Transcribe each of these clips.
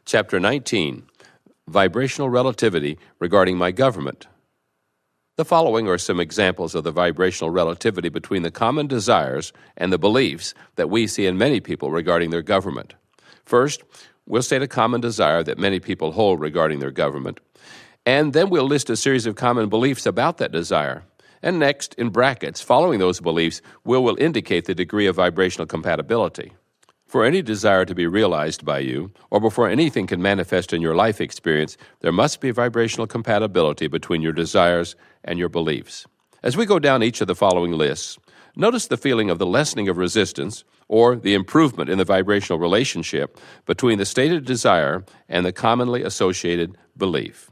Chapter 19, Vibrational Relativity Regarding My Government. The following are some examples of the vibrational relativity between the common desires and the beliefs that we see in many people regarding their government. First, we'll state a common desire that many people hold regarding their government, and then we'll list a series of common beliefs about that desire. And next, in brackets, following those beliefs, we'll indicate the degree of vibrational compatibility. For any desire to be realized by you, or before anything can manifest in your life experience, there must be vibrational compatibility between your desires and your beliefs. As we go down each of the following lists, notice the feeling of the lessening of resistance or the improvement in the vibrational relationship between the stated desire and the commonly associated belief.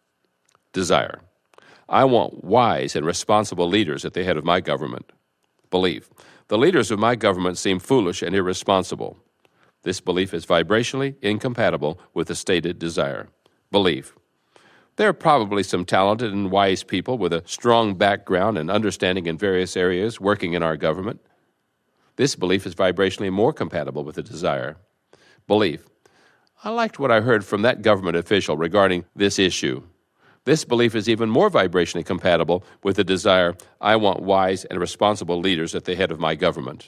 Desire. I want wise and responsible leaders at the head of my government. Belief. The leaders of my government seem foolish and irresponsible. This belief is vibrationally incompatible with the stated desire. Belief. There are probably some talented and wise people with a strong background and understanding in various areas working in our government. This belief is vibrationally more compatible with the desire. Belief. I liked what I heard from that government official regarding this issue. This belief is even more vibrationally compatible with the desire, I want wise and responsible leaders at the head of my government.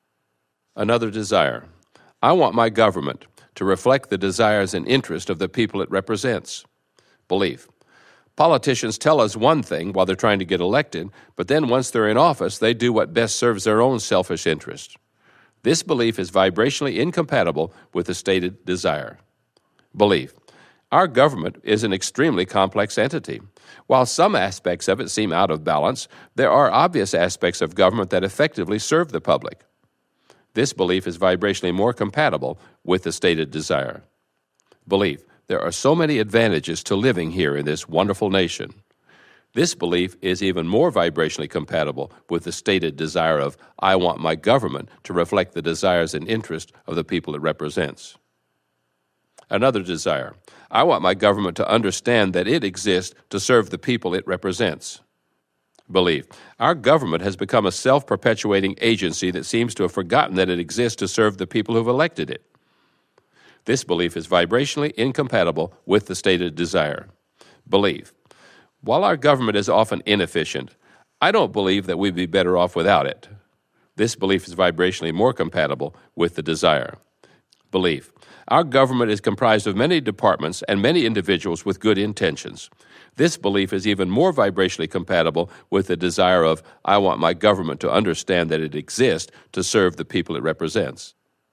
Another desire. I want my government to reflect the desires and interests of the people it represents. Belief. Politicians tell us one thing while they're trying to get elected, but then once they're in office, they do what best serves their own selfish interests. This belief is vibrationally incompatible with the stated desire. Belief. Our government is an extremely complex entity. While some aspects of it seem out of balance, there are obvious aspects of government that effectively serve the public. This belief is vibrationally more compatible with the stated desire. Belief. There are so many advantages to living here in this wonderful nation. This belief is even more vibrationally compatible with the stated desire of, I want my government to reflect the desires and interests of the people it represents. Another desire. I want my government to understand that it exists to serve the people it represents. Belief. Our government has become a self-perpetuating agency that seems to have forgotten that it exists to serve the people who have elected it. This belief is vibrationally incompatible with the stated desire. Belief. While our government is often inefficient, I don't believe that we'd be better off without it. This belief is vibrationally more compatible with the desire. Belief. Our government is comprised of many departments and many individuals with good intentions. This belief is even more vibrationally compatible with the desire of, I want my government to understand that it exists to serve the people it represents.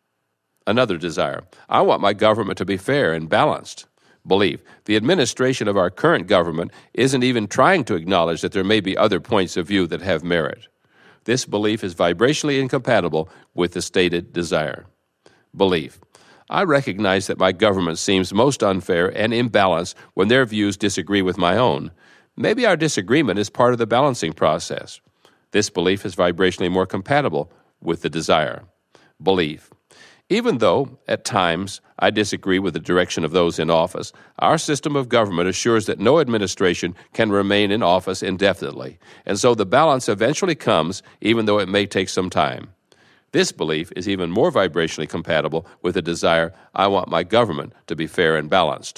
Another desire. I want my government to be fair and balanced. Belief. The administration of our current government isn't even trying to acknowledge that there may be other points of view that have merit. This belief is vibrationally incompatible with the stated desire. Belief. I recognize that my government seems most unfair and imbalanced when their views disagree with my own. Maybe our disagreement is part of the balancing process. This belief is vibrationally more compatible with the desire. Belief. Even though, at times, I disagree with the direction of those in office, our system of government assures that no administration can remain in office indefinitely, and so the balance eventually comes, even though it may take some time. This belief is even more vibrationally compatible with the desire, I want my government to be fair and balanced.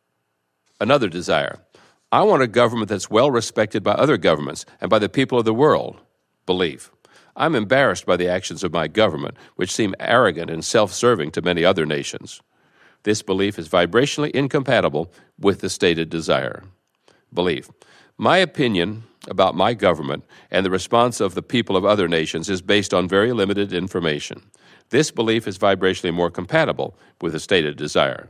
Another desire. I want a government that's well respected by other governments and by the people of the world. Belief. I'm embarrassed by the actions of my government, which seem arrogant and self-serving to many other nations. This belief is vibrationally incompatible with the stated desire. Belief. My opinion about my government and the response of the people of other nations is based on very limited information. This belief is vibrationally more compatible with the stated desire.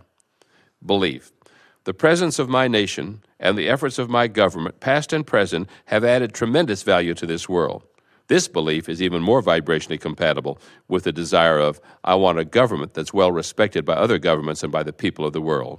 Belief. The presence of my nation and the efforts of my government, past and present, have added tremendous value to this world. This belief is even more vibrationally compatible with the desire of, I want a government that's well respected by other governments and by the people of the world.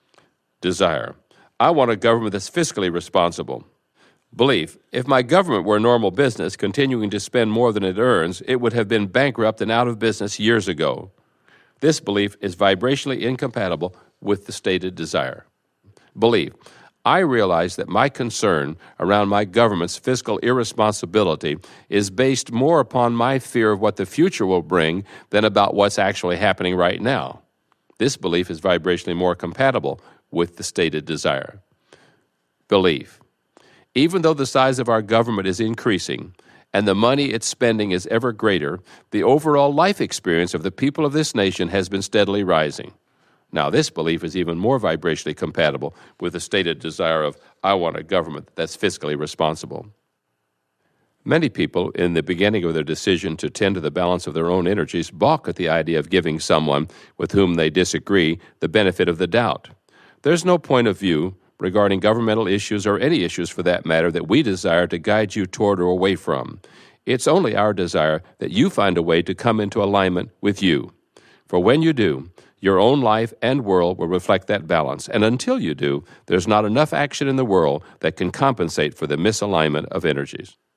Desire. I want a government that's fiscally responsible. Belief. If my government were a normal business, continuing to spend more than it earns, it would have been bankrupt and out of business years ago. This belief is vibrationally incompatible with the stated desire. Belief. I realize that my concern around my government's fiscal irresponsibility is based more upon my fear of what the future will bring than about what's actually happening right now. This belief is vibrationally more compatible with the stated desire. Belief. Even though the size of our government is increasing and the money it's spending is ever greater, the overall life experience of the people of this nation has been steadily rising. Now, this belief is even more vibrationally compatible with the stated desire of, I want a government that's fiscally responsible. Many people, in the beginning of their decision to tend to the balance of their own energies, balk at the idea of giving someone with whom they disagree the benefit of the doubt. There's no point of view regarding governmental issues or any issues for that matter that we desire to guide you toward or away from. It's only our desire that you find a way to come into alignment with you. For when you do, your own life and world will reflect that balance, and until you do, there's not enough action in the world that can compensate for the misalignment of energies.